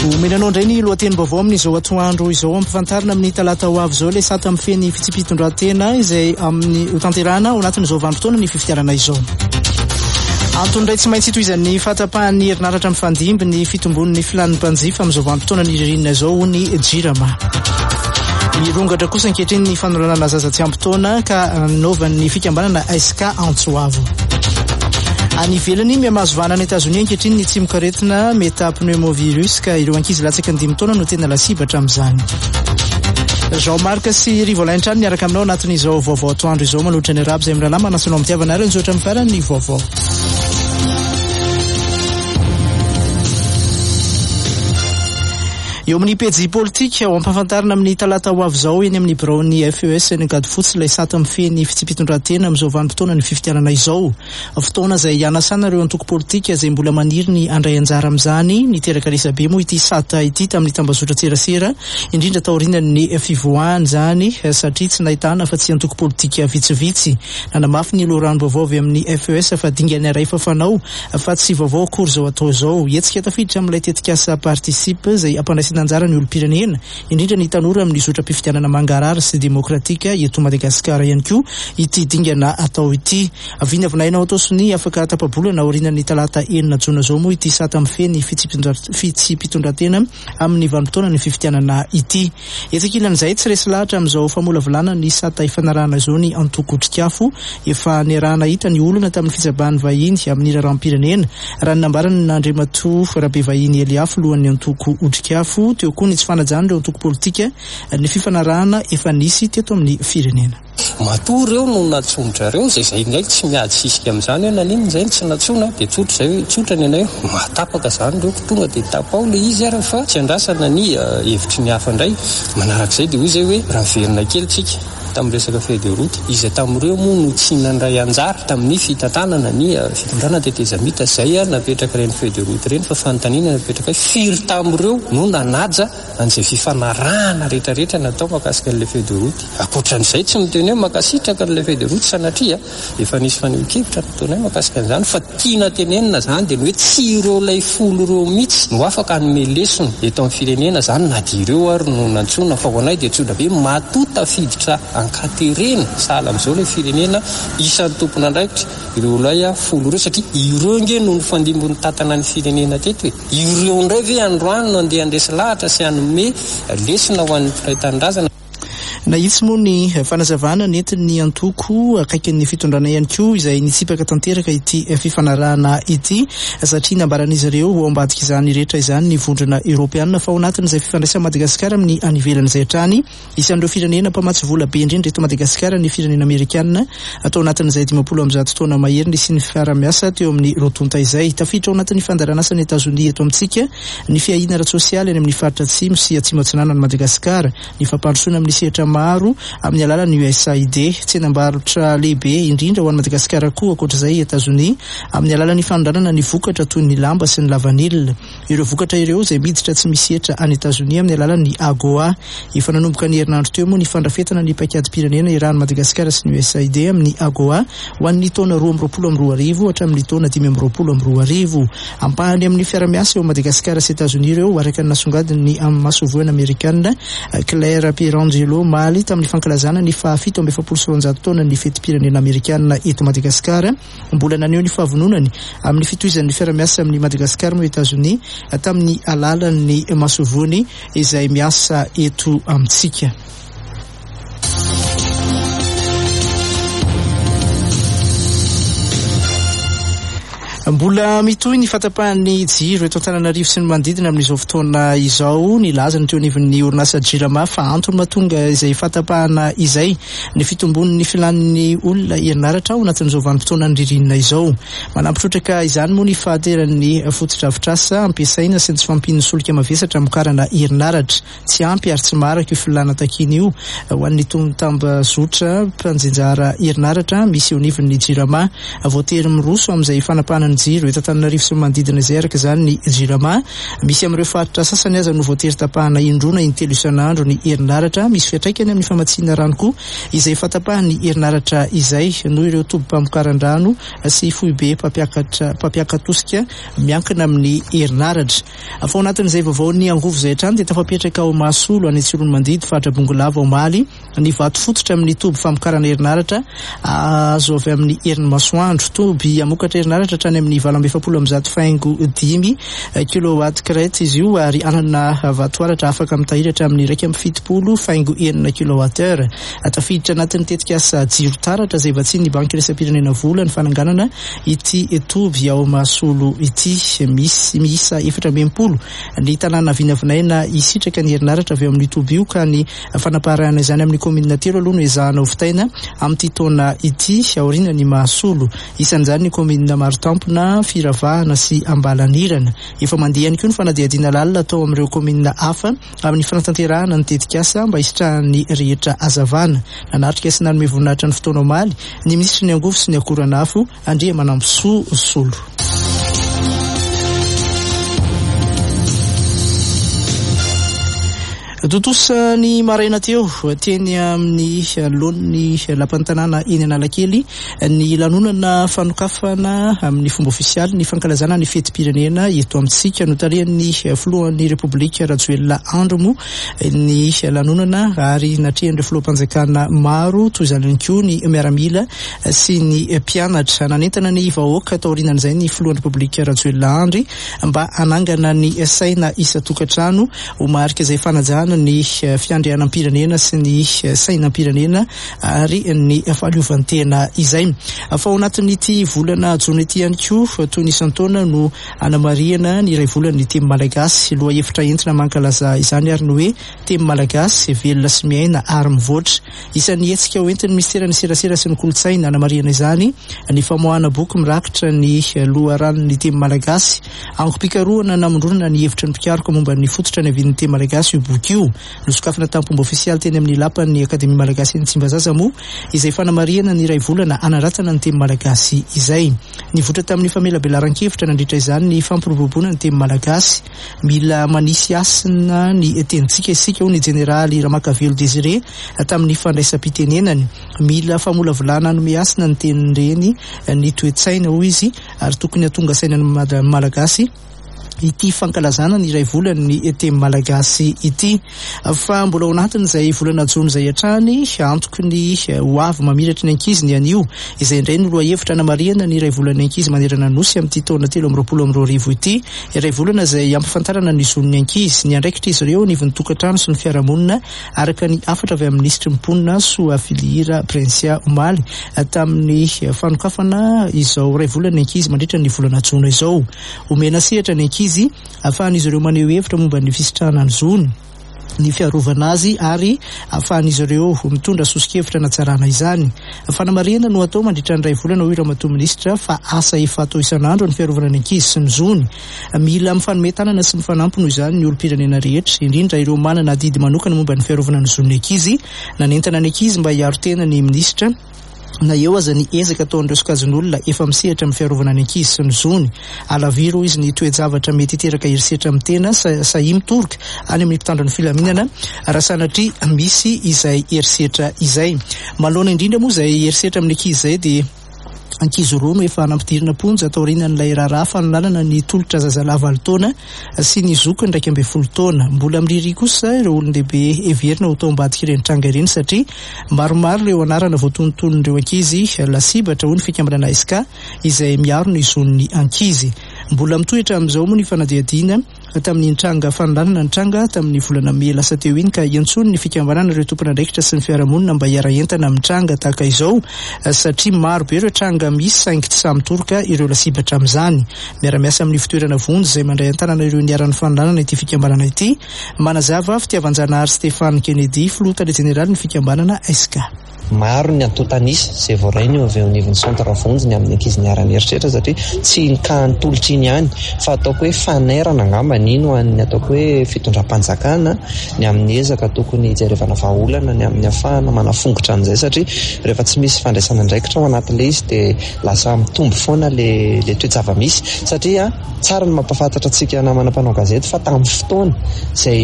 Omenanao indray ny lohateny vaovao amin'izao atoandro izao ampifantarina amin'ny talata ho avy izao le sata amin'ny feny fitsipitondran-tena izay amin'ny hotanterahana ao anatin'izao vanim-potoana ny fifidianana izao. Antony iray tsy maintsy toizan'ny fahatapahan'ny herinaratra amin'ny fandimby ny fitombon'ny filan'ny mpanjifa amin'izao vanim-potoana ny ririnina izao ny jirama. Mirongatra kosa ankehitriny ny fanoranana zaza tsy ampy-taona ka nanaovan'ny fikambanana SK Antsoavo. Any ivelany mihamazovana any Etazonia ankehitriny ny tsimokaretina métapneumovirus ka ireo ankizy latsaka ny 5 taona no tena lasibatra amin'izany. Jean-Marc sy Rivolaintrany miaraka aminao anatin'izao vaovao atoandro izao manohitra ny arabo izay miralama manasanao amitiavana ary njoatra amin'ny farany ny vaovao. Eo amin'ny pejy politika ao ampafantarina amin'ny talata ho avy izao eny amin'ny biraon'ny FES ny gady fotsy ilay sata mifeny fitsipitondran-tena amin'izao vanim-potoana ny fifidianana izao. Fotoana izay ianasana ireo antoko politika izay mbola maniry ny andray anjara amin'izany niteraka resabe moa ity sata ity tamin'ny tambazotra tserasera indrindra taorian'ny fivoahany izany satria tsy nahitana fa tsy antoko politika vitsivitsy. Nanamafy ny loharano-baovao avy amin'ny FES fa dingany aray fafanao fa tsy vaovao akory izao atao izao. Hetsika tafiditra amin'ilay tetikasa partisipe izay ampandraisana anjara ny olo-pirenena indrindra ny tanora amin'ny zotra-pifidianana mangarara sy demokratika eto Madagasikara ihany koa ity dingana atao ity. Avina avinainao atao sony afaka tapabolana aorian'ny talata 9 jona izao moa ity sata mifeny fitsipitondran-tena amin'ny vanim-potoana ny fifidianana ity. Etsakilan'izay tsy resy lahatra amin'izao famolavolana ny sata ifanarahana izao ny antoko otrikafo efa niarahana hita ny olona tamin'ny fitsabahan'ny vahiny amin'ny raharam-pirenena raha ny nambarany Nandriamatoa rabe vahiny Eliafo lohan'ny antoko otrikafo. Teo koa ny tsy fanajana ireo antoko politika ny fifanarahana efa nisy teto amin'ny firenena. Matoa ireo no natsomotra ireo zay ndraiky tsy miady sisika amin'izany hoe nanino zay tsy natsona dia tsotra zay hoe tsotra ny anay matapaka zany ireo tonga dia tapao le izy ary fa tsy andrasana ny hevitry ny hafa indray manarak'izay dia hoy zay hoe raha verina kely tsika tamin'ny resaka feuille de route izay tamin'ireo moa no tsy nandray anjara tamin'ny fitantanana ny fitondrana tetezamita zay napetraka ireny feuille de route ireny fa fanontaniana napetraka firy tamin'ireo no nanaja an'izay fifanarahana rehetrarehetra natao makasika an'ilay feuille de route. Ankoatran'izay tsy miteny hoe makasitraka an'ilay feuille de route sanatria efa nisy faneho-kevitra nataonay makasika an'izany fa tiana tenenina zany dia ny hoe tsy ireo lay folo ireo mihitsy no afaka hanome lesona eto amin'ny firenena zany na dia ireo ary no nantsona fa ho anay dia tsotra be matota fiditra ankaterena sahala amin'izao ilay firenena isan'ny tompona andraikitra ireo lay folo ireo satria ireo nge no ny fandimbony tantana ny firenena teto hoe ireo indray ve androany no andeha andresy lahatra sy hanome lesona ho an'ny mpiray tanindrazana. Na itsy moa ny fanazavana nentin'ny antoko akaikin'ny fitondrana ihany koa izay nitsipaka tanteraka ity fifanarahana ity satria nambaran'izy ireo ho ambadika izany rehetra izany ny vondrona Europeana fa ao anatin'izay fifandraisana Madagasikara amin'ny any ivelan'izay hatrany isan'ireo firenena mpamatsy vola be indrindra eto Madagasikara ny firenena Amerikana atao anatin'izay 50 taona mahery sy ny fiara-miasa teo amin'ny rotonta izay tafiditra ao anatin'ny fandaranasany Etazonia eto amintsika ny fiahina ara-tsosialy any amin'ny faritra atsimo sy atsimo atsinanany Madagasikara ny fampandrosoana amin'ny sehatra maro amin'ny alalan'ny USAID tsenam-barotra lehibe indrindra ho an'ny Madagasikara koa ankoatr'izay Etazonia amin'ny alalan'ny fanodranana ny vokatra toy ny lamba sy ny lavanilina. Ireo vokatra ireo izay miditra tsy misehatra any Etazonia amin'ny alalan'ny AGOA efa nanomboka ny herinandro teo moa ny fandrafetana ny paikady-pirenena irahan'ny Madagasikara sy ny USAID amin'ny AGOA ho an'ny taona 2022 hatramin'ny taona 2022 ampahany amin'ny fiara-miasa eo Madagasikara sy Etazonia ireo araka ny nasongadiny amin'ny masovoana Amerikana Claire Pierangelo Mali tamin'ny fankalazana ny fahafito amby 700 taona ny fetim-pirenena Amerikana eto Madagasikara mbola naneho ny fahavononany amin'ny fitohizan'ny fiara-miasa amin'ny Madagasikara moa Etazonia tamin'ny alalan'ny masovony izay miasa eto amintsika. Mbola mitohy ny fatapahan'ny jiro eto Antananarivo sy ny manodidina amin'izao fotoana izao ny lazany teo anivon'ny orinasa Jirama fa antony mahatonga izay fatapahana izay ny fitombon'ny filan'ny olona herinaratra ao anatin'izao vanim-potoana ny ririnina izao. Manampitrotraka izany moa ny fahateran'ny foto-drafitrasa ampiasaina sy ny tsy fampin'ny solika mavesatra amokarana herinaratra tsy ampy ary tsy maraka io filana takiny io ho an'ny tambazotra mpanjenjara herinaratra misy eo anivon'ny Jirama voatery miroso amin'izay fanapahana ny jiro eto Antananarivo sy manodidina izay araka izany ny jirama. Misy amin'ireo faritra sasany aza no voatery tapahana indroana intelo isan'andro ny herinaratra. Misy fiantraikany amin'ny famatsiana rano koa izay fatapahany herinaratra izay noho ireo toby-pamokaran-drano sy foibe mpampiakatosika miankina amin'ny herinaratra. Fa ao anatin'izay vaovao ny angovo izay hatrany dia tafapetraka ao Mahasolo any Antsiron'ny Mandidy faritra Bongolava Omaly ny vato fototra amin'ny toby famokarana herinaratra azo avy amin'ny herin'ny masoandro. Toby amokatra herinaratra hatrany amin'ny 7,5 kilowatt crête izy io ary anana vatoaratra afaka mitahiratra amin'ny 1,7 kilowattheure. Tafiditra anatin'ny tetika asa jiro taratra izay vatsiny ny banky iraisam-pirenena vola ny fananganana ity toby ao Mahasolo ity. Misy miisa 420 ny tanàna vinavinaina isitraka ny herinaratra avy amin'ny toby io ka ny fanapaharana izany amin'ny komina telo aloha no ezahana hovidaina amin'ity taona ity aoriana ny Mahasolo. Isan'izany ny komina Maritampona, Firavahana sy Ambalanirana. Efa mandeha ihany koa ny fanadihadiana lalina atao amin'ireo komina hafa amin'ny fanatanterahana ny tetikasa mba hisitrahan'ny rehetra hazavana. Nanatrika sy nanome voninahitra ny fotoana omaly ny minisitry ny angovo sy ny akoranafo Andriamanamposoa Solo. Totosa ny maraina teo teny amin'ny lohan'ny lapan'ny tanàna eny Analakely ny lanonana fanokafana amin'ny fomba ofisialy ny fankalazana ny fetim-pirenena eto amintsika no tarihan'ny filohan'ny Repoblika Rajoelina Andromo ny lanonana ary natrehan'ireo filoham-panjakana maro toy izany ihany koa ny miaramila sy ny mpianatra. Nanentana ny vahoaka tao aorianan'izay ny filohan'ny Repoblika Rajoelina Andry mba hanangana ny saina isa-tokantrano ho marika izay fanajana ny fiandrianam-pirenena sy ny sainam-pirenena ary ny fahaleovantena izay. Fa ao anatin'ity volana jona ity ihany koa toy ny isan-taona no anamariana ny iray volana ny teny malagasy. Loha hevitra entina mankalaza izany ary no hoe teny malagasy velona sy miaina ary mivoatra. Isan'ny hetsika ho entin'ny ministera ny serasera sy ny kolotsaina anamariana izany ny famoahana boky mirakitra ny loharanon'ny teny malagasy. Angom-pikarohana namondronana ny hevitra ny mpikaroka momba ny fototra ny avin'ny teny malagasy io boky io. Nosokafana tampomba ofisialy teny amin'ny lapan'ny Akademia Malagasy ny Tsimbazaza moa izay fanamariana ny iray volana anaratana ny teny malagasy izay. Nivoatra tamin'ny famelabelan-kevitra nandritra izany ny fampiroboroboana ny teny malagasy. Mila manisy asina ny tenintsika isika ho ny jeneraly Ramakavelo Desiré tamin'ny fandraisam-pitenenany. Mila famolavolana hanome asina ny tenin'ireny ny toe-tsaina hoy izy ary tokony hatonga saina ny malagasy ity fankalazana ny iray volana ny teny malagasy ity. Fa mbola ao anatiny izay volana jona izay hatrany antoko ny ho avy mamiratra ny ankizy ny anio izay indray no loha hevitra anamariana ny iray volana ankizy manerana nosy amin'ity taona 2022 ity. Iray volana izay ampifantarana ny zon'ny ankizy ny andraikitra izy ireo ny tokantrano sy ny fiarahamonina araka ny afatra avy amin'ny ministry mponina Soa Filira Prinsia Omaly tamin'ny fanokafana izao iray volana ankizy mandritra ny volana jona izao. Omena sehatra ny ankizy ahafahan'izy ireo maneho hevitra momba ny fisitrahana ny zony ny fiarovana azy ary ahafahan'izy ireo mitondra sosikevitra natsarana izany. Fanamariana no atao mandritra ny iray volana ho ramatoa minisitra fa asa efa atao isan'andro ny fiarovana ny ankizy sy ny zony. Mila mifanome tanana sy mifanampy noho izany ny olom-pirenena rehetra indrindra ireo manana didy manokana momba ny fiarovana ny zon'ny ankizy. Nanentana ny ankizy mba hiaro tena ny minisitra na eo aza ny ezaka ataon'ireo sokajin'olona efa misehatra amin'ny fiarovana ny ankizy sy ny zony. Alaviro izy ny toe-javatra mety hiteraka herisetra amin'ny tena sahy mitoroka any amin'ny mpitandro ny filaminana raha sanatria misy izay herisetra izay. Maloana indrindra moa izay herisetra amin'ny ankizy izay dia ankizy roa no efa nampidirina ponja atao aorianan'ilay raharaha fanolalana ny tolotra zazalahy 20 taona sy ny zokiny 12 taona. Mbola miriri kosa ireo olon-dehibe everina ho tao ambadika ireny tranga ireny satria maromaro ireo anarana voatonontonon'ireo ankizy lasibatra ho ny fikambanana SK izay miaro ny zon'ny ankizy. Mbola mitoetra amin'izao moa ny fanadihadiana tamin'ny tranga fanolalana ny tranga tamin'ny volana May lasa teo iny ka iantsony ny fikambanana ireo tompon'andraikitra sy ny fiarahamonina mba hiara-entana amin'ny tranga tahaka izao satria maro be ireo tranga misy saingy tsy samy toroka ireo lasibatra amin'izany. Miara-miasa amin'ny fitoerana vonjy izay mandray an-tanana ireo niaran'ny fanolalana ity fikambanana ity. Manazava fitiavan-janahary Stéphane Kennedy filoha tany jeneraly ny fikambanana SK. maro ny antotanisy zay voarainy eo avy anivon'ny centre vonjiny amin'ny ankizy niarany eritreritra satria tsy nikahantolotra iny ihany fa ataoko hoe fanerana angamba nino ny ataoko hoe fitondram-panjakana ny amin'ny ezaka tokony jerevana vahaolana ny amin'ny afahana manafongotra an'izay satria rehefa tsy misy fandraisana ndraikitra ao anatin'ilay izy dia lasa mitombo foana le toe-java-misy satria tsara ny mampafantatra antsika namana mpanao gazety fa tamin'ny fotoana izay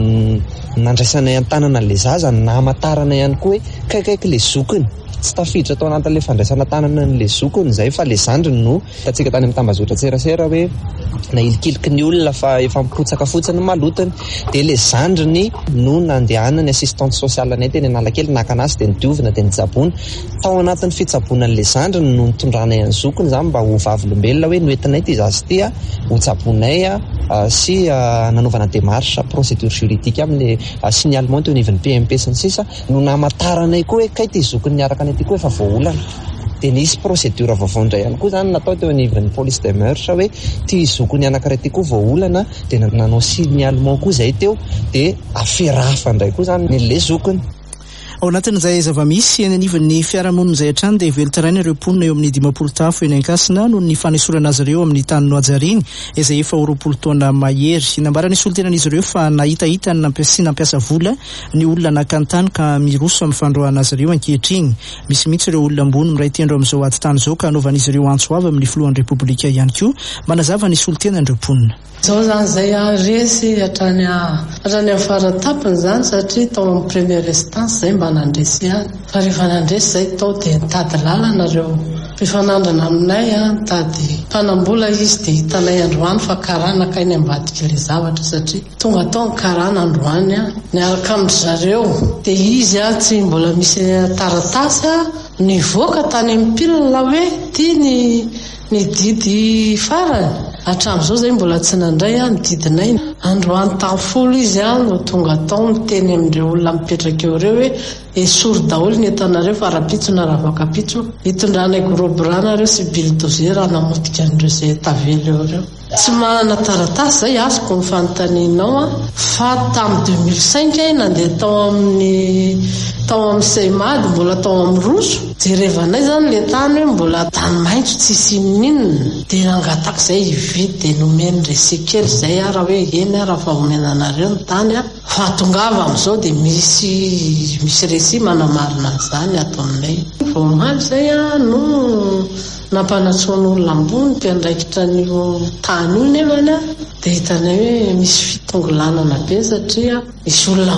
nandraisana an-tanana le zaza na amatarana ihany koa hoe kaikaiky le zokiny tsy tafiditra tao anatin'le fandraisana tanana n'le zokiny izay fa le zandriny no tatsika tany amin'ny tambazotra tserasera hoe na ilikiliky ny olona fa efa mipotsaka fotsiny malotany dia le zandriny no nandehana ny assistante sociale anay teny Analakely naka anazy dia nidiovina dia nijabona tao anatin'ny fitsabonan'le zandriny no nitondrana ihany zokiny izany mba ho vavolombelona hoe noentinay ty zazy ty ho jabonay sy nanaovana démarche procédure juridique amin'ny signalement teo anivon'ny PMP sy ny sisa no namataranay koa hoe kay ty zokiny niaraka anay ty koa efa voaolana dia nisy procédure vaovao-ndray ihany koa zany natao teo anivon'ny police de mœurs hoe ty zokiny anankiray ty koa voaolana dia nanao signalement koa izay teo dia aferafa indray koa zany nyle zokiny. Ao anatin'izay zava-misy eny anivon'ny fiarahamonina izay hatrany dia velotaraina ireo mponina eo amin'ny 50 tafo eny Ankasina noho ny fanesorana azy ireo amin'ny tany Noajariany izay efa 20 taona mahery. Nambarany solontenan'izy ireo fa nahitahita sy nampiasa vola ny olona nakantany ka miroso amin'ny fandroahana azy ireo ankehitriny. Misy mihitsy ireo olona ambony miray tendro amin'izao ady tany izao ka anaovan'izy ireo antso avy amin'ny filohan'ny Repoblika ihany koa manazava ny solontenan'ireo mponina. Zao zany zay resy hatrany amin'ny faratapony zany satria tao amin'ny première instance zay mba nandresy ihany fa rehefa nandresy zay tao dia nitady lalana ireo mpifanandrana aminay nitady mpanambola izy dia hitanay androany fa karana kainy ambadika le zavatra satria tonga tao ny karana androany niaraka amin'ny zareo dia izy tsy mbola misy taratasy nivoaka tany amin'ny pilina hoe ty ny didy farany hatramin'izao zay mbola tsy nandray nididinay androany tamin'ny folo izy no tonga tao niteny amin'ireo olona mipetraka eo ireo hoe esory daholo ny entanareo fa rapitso na ravakapitso hitondranay goroborana reo sy bildozer namotika an'ireo izay tavely eo ireo tsy manana taratasy zay azoko ny fanontanianao fa tamin'ny 2005 nandeha tao amin'ny Seimady mbola tao amin'ny Roso jerevanay zany le tany hoe mbola tany maitso tsisy ninona dia nangataka izay hividy dia nomeny resekely zay raha hoe eny raha fa omenanareo ny tany fa tongava amin'izao dia misy resi manamarina zany ato aminay voamaly zay no nampanatsoan'olona ambony mpiandraikitra n'io tany io nefany dia hitanay hoe misy fitongolanana be satria misy olona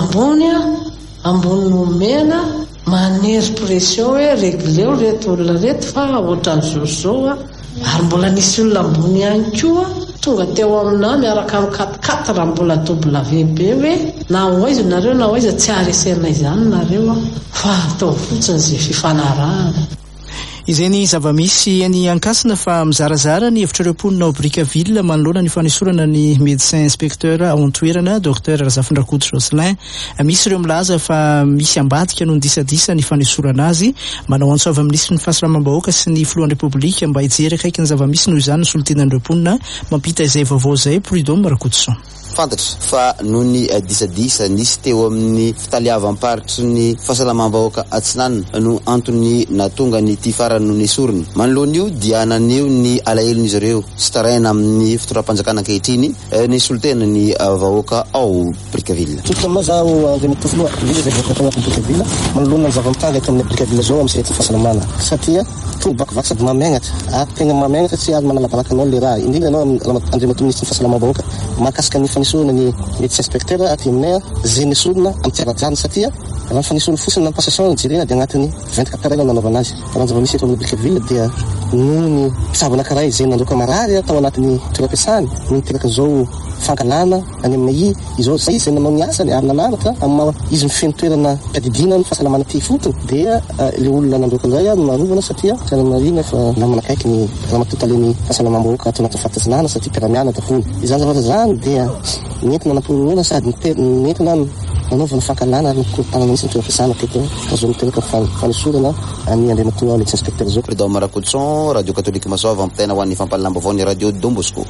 ambony no mena manery pression hoe régleo reto olona reto fa ohatran'izao ary mbola nisy olona ambony ihany koa tonga teo aminah miaraka amin'ny 4x4 raha mbola WB hoe na hoaiza nareo na hoaiza tsy aresenay zany nareo fa atao fotsiny izay fifanarahana. Izay ny zava-misy eny Ankasina fa mizarazara ny hevitra ireo mponina ao Brickaville manoloana ny fanesorana ny médecin inspecteur ao an-toerana Dr Razafindrakoto Jocelyn. Misy ireo milaza fa misy ambadika no disadisa ny fanesorana azy manao antso avy amin'ny ministry ny fahasalamam-bahoaka sy ny filohan'ny Repoblika mba hijery akaiky ny zava-misy noho izany ny solontenan'ireo mponina mampita izay vaovao izay Prudhomme Rakotoson. Fantatra fa noho ny disadisa nisy teo amin'ny fitaliavam-paritry ny fahasalamam-bahoaka Atsinanana no antony natonga ny ty farany no nesoriny. Manoloana io dia naneo ny alahelon'izy ireo sy taraina amin'ny fitoram-panjakana ankehitriny ny solotena ny vahoaka ao Brickaville. Tutama zaho andreny tofoloa vile zay voaka tao Brickaville manoloana ny zava-mitanga eto amin'ny Brickaville zao amin'ny sety fahasalamana satria tonga vakivaky sady mamenatra ary tegna mamenatra tsy azo manalavalaka anao le raha indrindra anao andriamato ministry ny fahasalamam-bahoaka mahakasika ny fanesorana ny médecin inspecteur aty aminay zay nesorina amin'ny tsiarajany satria raha ny fanesorana fotsiny na ny passation jerena dia agnatin'ny 24 heures nanaovana azy raha ny zava-misy eto amin'ny Brickaville dia noho ny mpisabo anankiray izay nandroka marary tao anatin'ny toeram-piasany no niteraka izao fankalana any aminay izao zay izay nanao ny asany ary nanaratra amin'ny izy mifeno toerana mpiadidina ny fahasalamana ty fotony dia le olona nandroka izay no narovana satria tsara marina fa namanakaiky ny ramatotale fahasalamam-bahoaka ato anaty fahatatsinana satria mpiaramiana daholo izany zavatra zany dia nentina namporoana sady nentina nanaovana fankalana ary nikorontanana mihitsy ny toeram-piasana teto azao miteraka fanesorana any andriamatoa médecin inspecteur zao. Prudhomme Rakotoson, Radio Catholique Masova ampitaina ho an'ny fampalalam-baovao ny Radio Don Bosco.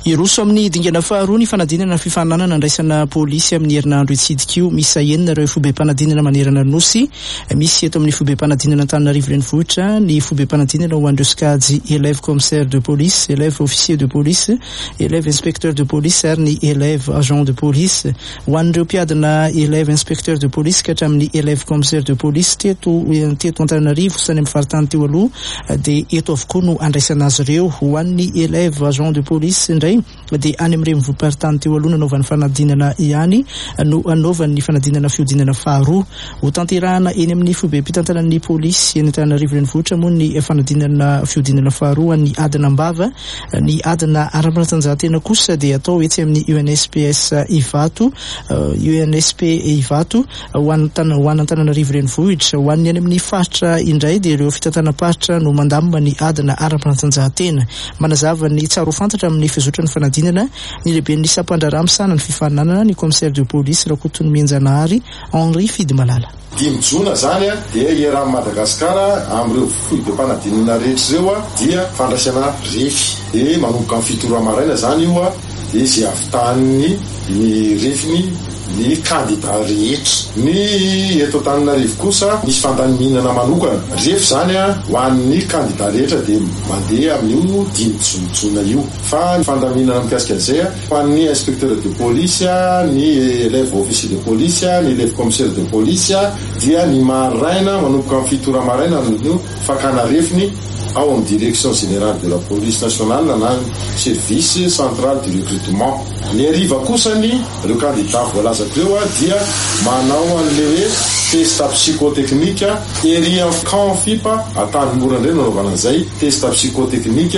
Iroso amin'ny dingana faharoa ny fanadinana fifananana andraisana polisy amin'ny herinandro itsidikio misy enina ireo fobe-panadinana manerana nosy. Misy eto amin'ny fobe-panadinana Antananarivo renivohitra ny fobe-panadinana ho an'ireo skajy élève commissaire de police, élève officier de police, élève inspecteur de police ary ny élève agent de police. Ho an'ireo mpiadina élève inspecteur de police ka hatramin'ny élève commissaire de police teto Antananarivo sy any amin'ny faritany teo aloha dia eto avokoa no andraisana azy ireo. Ho an'ny élève agent de police indray dia any amin'ny renivohim-paritany teo aloha nanaovan'ny fanadinana ihany no anaovan'ny fanadinana fiodinana faharoa. Ho tanterahana eny amin'ny fobe-pitantanan'ny polisy eny Antananarivo renivohitra moa ny fanadinana fiodinana faharoa ny adina Ambava. Ny adina ara-panatanjahantena kosa dia atao etsy amin'ny UNSPS Ivato, UNSP Ivato ho Antananarivo renivohitra. Ho an'ny any amin'ny faritra indray dia ireo fitantanam-paritra no mandamina ny adina ara-panatanjahantena. Manazava ny tsara ho fantatra amin'ny fizotran'ny fanadinana ny lehiben'ny sampandrara misana ny fifaninanana ny commissaire de police Rakotony Mianjanahary Henri Fidimalala. 5 jona zany dia iarahan'i Madagasikara amin'ireo fobe-panadinana rehetra ireo dia fandraisana refy dia manomboka amin'ny fitoro maraina zany io dia izay avy ny refiny ny candidat rehetra. Ny eto Antananarivo kosa misy fandaniminana manokana refy zany ho an'ny candidat rehetra dia mandeha amin'io 5 jona io. Fa ny fandaminana mikasika an'izay ho an'ny inspecteur de police, ny élève officier de police, ny élève commissaire de police dia ny maraina manomboka amin'ny fitoro maraina no fakana refiny ao amin'ny direction générale de la police nationale na service central du recrutement. Ny ariva kosany ireo candidat voalazako ireo dia manao an'le hoe test psychotechnique ery amin'ny camp fipa Antanimora indray nanaovana an'izay test psychotechnique.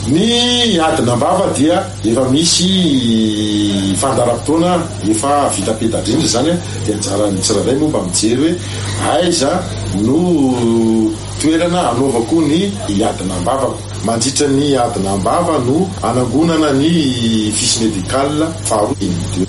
Ny adina Ambava dia efa misy fandaram-potoana efa vita peta-drindra zany dia anjara ny tsirairay moa mba mijery hoe aiza no toerana anaovako ny adina Ambava. Mandritra ny adina Ambava no anangonana ny fiche médicale faharoa.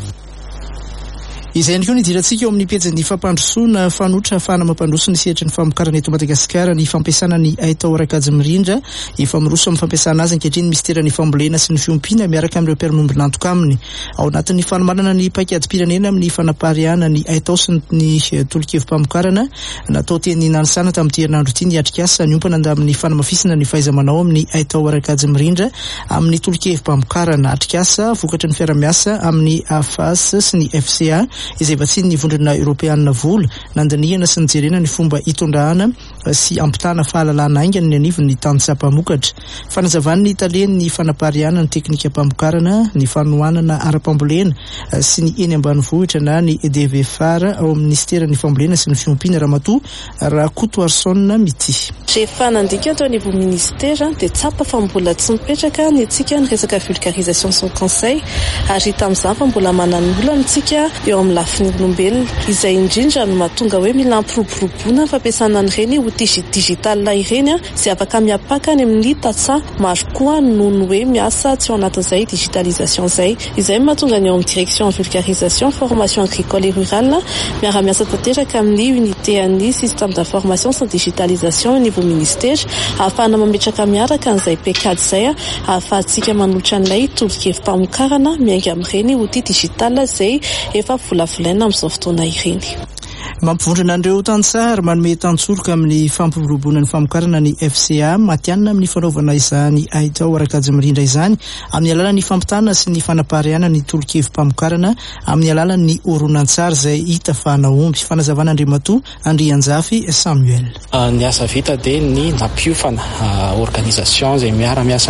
Izay ihany koa ny idirantsika eo amin'ny pejy ny fampandrosoana fanotra ahafahana mampandroso ny sehatry ny famokarana eto Madagasikara ny fampiasana ny aitao rakajy mirindra efa miroso amin'ny fampiasana azy ankehitriny misy terany fambolena sy ny fiompiana miaraka amin'ireo mpiara-mombona antoka aminy. Ao anatin'ny fanomanana ny paikady-pirenena amin'ny fanapariana ny aitao sy ny tolonkevim-pamokarana natao teny nanisana tamin'ity herinandro ity ny atrikasa ny ompana amin'ny fanamafisana ny fahaiza-manao amin'ny aitao rakajy mirindra amin'ny tolonkevim-pamokarana atrikasa vokatry ny fiara-miasa amin'ny AFAS sy ny FCA izay vatsiny ny vondrona Europeanina vola nandinihana sy nijerena ny fomba hitondrahana sy ampitana fahalalana aingana ny anivony ny tany-tsampamokatra. Fanazavany ny italeny ny fanapariana ny teknika pamokarana ny fanohanana ara-pambolena sy ny eny ambanivohitra na ny EDVFAR ao amin'ny ministera ny fambolena sy ny fiompiana Ramatoa Rakoto Arsona Mity. Rehefa nandika tao anivon'ny ministera dia tsapa fa mbola tsy mipetraka ny antsika ny resaka vulgarisation sy conseil ary tamin'izany fa mbola manan'olana antsika eo amin'ny lafiny olombelona izay indrindra no mahatonga hoe mila ampiroboroboana fampiasana an'ireny outils digital ireny izay afaka miapaka ny amin'ny tatsa maro koa noho ny hoe miasa tsy ao anatin'izay digitalisation izay. Izay mahatonga ny eo amin'ny direction vulgarisation formation agricole et rurale miara-miasa tanteraka amin'ny unité an'ny système d'information sy digitalisation au niveau ministère ahafahana mametraka miaraka an'izay pekady izay ahafahantsika manolotra an'ilay tolonkevim-pamokarana miainga amin'ireny outils digital izay efa volavolaina amin'izao fotoana ireny. Mampivondrona an'ireo tantsaha ary manome tantsoroka amin'ny fampiroboroboana ny famokarana ny FCA matianina amin'ny fanaovana izany aitao rakajy mirindra izany amin'ny alalan'ny fampitana sy ny fanapariana ny tolokevim-pamokarana amin'ny alalan'ny oronan-tsary izay hita fa naomby. Fanazavana Andriamatoa Andrianjafy Samuel. Ny asa vita dia ny nampiofana organisation izay miara-miasa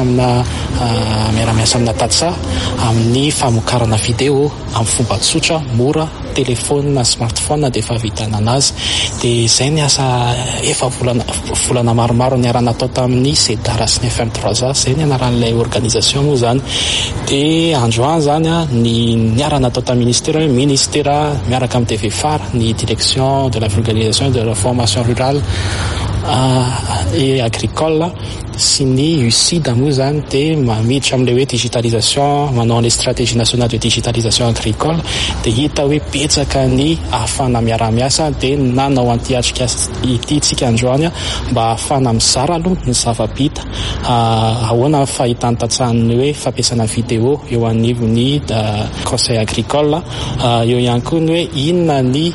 amina tatsa amin'ny famokarana video amin'ny fomba tsotra, mora, telefona, smartphone dia efa vitana anazy. Dia izay ny asa efa volana maromaro niarana atao tamin'ny CEDAR sy ny FM3A, izay ny anaran'ilay organisation moa zany. Dia androany zany ny niarana atao tamin'ny ministera miaraka amin'ny DVFAR, ny direction de la vulgarisation de la formation rurale agricole sy ny UCID moa zany dia miditra amin'ilay hoe digitalisation, manao les stratégie nationale de digitalisation agricole, dia hita hoe betsaka ny ahafana miara-miasa dia nanao antiatrika ity tsika androany mba ahafana mizara aloha ny zava-bita ahoana fahitany tatsahany hoe fampiasana vidéo eo anivony conseil agricole, eo ihany koa ny hoe inona ny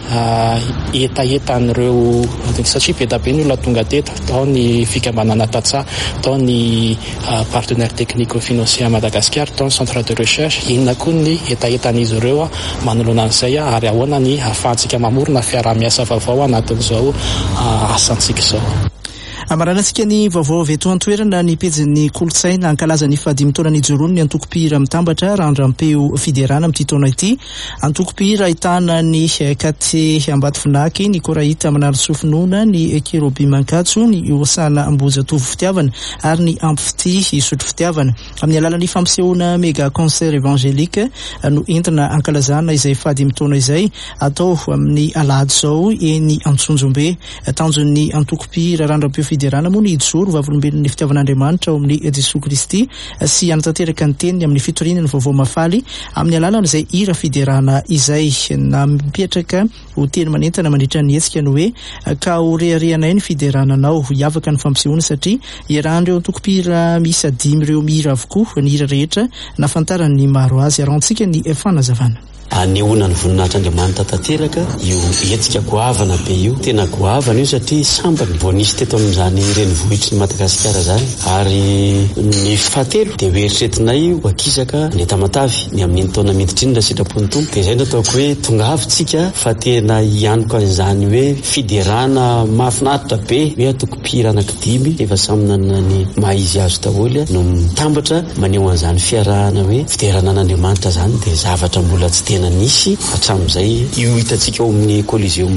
etaetan'ireo satria be da be ny olona tonga teto, tao ny fikambanana tatsa, tao ny partenaire technico-financier à Madagascar, tao ny centre de recherche, inona koa ny etaetan'izy ireo manoloana an'izay ary ahoana ny ahafahantsika mamorona fiara-miasa vaovao anatin'izao asantsika izao. Amaranantsika ny vaovao avy eto an-toerana ny pejin'ny kolotsaina ankalaza ny 5 taona ny Jorony ny antoko-pihira mitambatra randram-peo fiderana amin'ity taona ity. Antoko-pihira ahitana ny Kate Ambatovinaky, ny Korahita Manary Sofinona, ny Kerobi Mankatso, ny Osana Amboja Tovo Fitiavana ary ny Ampifity Isotro Fitiavana. Amin'ny alalan'ny fampisehoana méga concert évangélique no entina ankalazana izay 5 taona izay atao amin'ny alahady izao eny Antsonjombe. Tanjon'ny antoko-pihira randram-peo fiderana moa ny ijoro vavolombelon'ny fitiavan'Andriamanitra ao amin'ny Jesoa Kristy sy anatanteraka ny teniny amin'ny fitoriana ny vaovao mafaly amin'ny alalana izay hira fiderana izay na mipetraka ho teny manentana mandritra ny hetsika ny hoe ka ho reharehanay ny fiderananao hiavaka ny fampisehoana satria iarahan'ireo antoko-pihira miisa 5 ireo mihira avokoa ny hira rehetra nafantarany maro azy arantsika ny fanazavana. Anehoana ny voninahitry'Andriamanitra tanteraka io hetsika goavana be io, tena goavana io satria sambany vao nisy teto amin'izany renivohitry ny Madagasikara zany. Ary ny fahatelo dia hoeritretinay wakizaka ny Tamatavy ny amin'ny taona miditra iny sitrapony tompo, dia izay no ataoko hoe tonga avintsika fa tena ianoko an'izany hoe fiderana mahafinaritra be hoe antoko-pihira anaky 5 efa samy nanana ny maha-izy azo daholo no mitambatra maneho an'izany fiarahana hoe fiderana an'Andriamanitra zany dia zavatra mbola tsy tena nisy hatramin'izay. Io hitantsika ao amin'ny Coliseum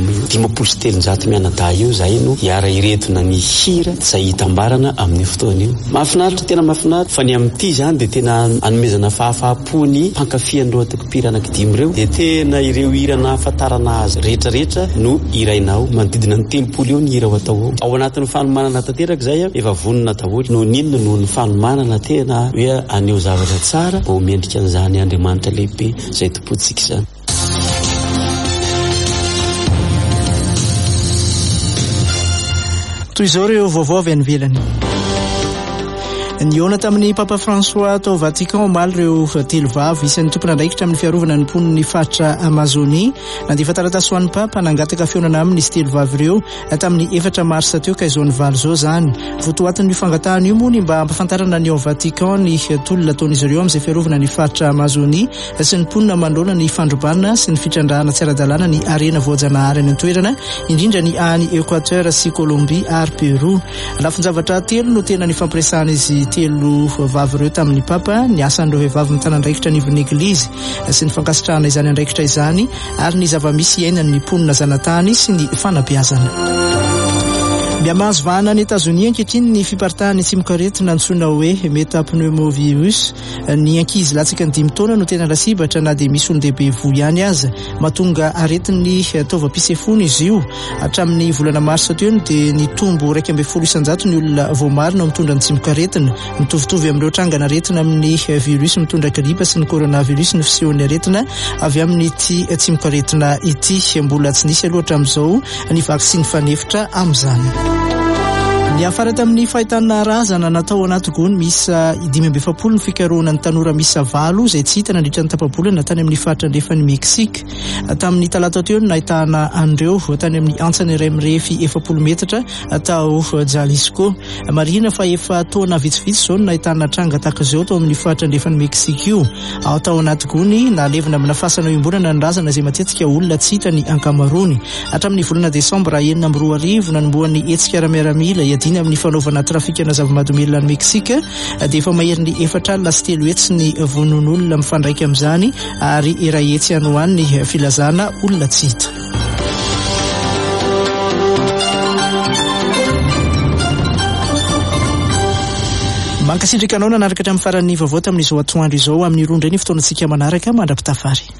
500 mianadahy io zay no hiara iretina ny hira izay hitambarana amin'ny fotoana io. Mahafinaritra, tena mahafinaritra fa ny amin'ity zany dia tena anomezana fahafapo ny mpankafy an'ireo antoko-pihira anaky 5 ireo, dia tena ireo hira nahafantarana azy rehetrarehetra no hirainao manodidina ny 30 eo ny hira ho atao ao anatin'ny fanomanana tanteraka zay efa vonona daholo no ninona no ny fanomanana tena hoe aneho zavatra tsara mba ho mendrika an'izany Andriamanitra lehibe zay tompontsika izany. Toy izao ireo vaovao avy any ivelany. Niona tamin'ny Papa François tao Vatican omaly ireo telo vavy isan'ny tompona andraikitra amin'ny fiarovana ny mponiny faritra Amazonia. Nandefa taratasy ho an'ny Papa nangataka fionana aminy izy telo vavy ireo tamin'ny 4 Marsa teo ka izao ny valo zao zany. Votoatin'ny fangatahana io moa ny mba ampafantarana ny ao Vatican ny tolona ataon'izy ireo amin'izay fiarovana ny faritra Amazonia sy ny mponina manoloana ny fandrombana sy ny fitrandrahana tsy ara-dalàna ny arena voajanahary any an-toerana indrindra ny any Équateur sy Colombie ary Peroa. Lafinjavatra telo no tena ny fampiresahana izy telo vavy ireo tamin'ny Papa, ny asan'ireo vehivavy mitana andraikitra anivon'ny Eglizy sy ny fankasitrahana izany andraikitra izany ary ny zava-misy iainan'ny mponina zanatany sy ny fanabeazana. Miamazo vahana ny Etazonia ankehitriny ny fiparitahan'ny tsimokaretina antsoina hoe metapneumovirus. Ny ankizy latsaka ny 5 taona no tena lasibatra na dia misy olon-dehibe voa ihany aza. Mahatonga aretin'ny taovam-pisefony izy io. Hatramin'ny volana Marsa teo dia ny tombo 1,100 ny olona voamarina mitondra ny tsimokaretina. Mitovitovy amin'ireo trangana aretina amin'ny virus mitondra gripa sy ny coronavirus ny fisehon'ny aretina avy amin'ity tsimokaretina ity. Mbola tsy nisy aloatra amin'izao ny vaksiny fanefitra amin'izany. Ny afara tamin'ny fahitana razana natao anaty gony misa 570 ny fikarohana ny tanora misa 9 izay tsy hita nandritra ny tapabolana tany amin'ny faritra andrefan'ny Meksika. Tamin'ny talata teo nahitana an'ireo tany amin'ny antsany iray mirefy 70 metatra atao Jalisco. Marina fa efa taona vitsivitsy izao no nahitana tranga tahaka izao tao amin'ny faritra andrefan'ny Meksika io. Ao tao anaty gony nalevina amina fasana iombonana ny razana izay matetika olona tsy hita ny ankamarony. Hatramin'ny volana Desambra 9 nanomboan'ny hetsika ara-miaramila iadina amin'ny fanaovana trafikana zava-mahadomelona ny Meksika dia efa mahery ny 4 alina sy 3 hetsy ny vonon'olona mifandraika amin'izany ary iray hetsy ihany ho any ny filazana olona tsy hita. Mankasitraka anao nanaraka hatramin'ny faran'ny vaovao tamin'izao atoandro izao amin'ny rondra ny fotoanantsika manaraka mandrapitafary.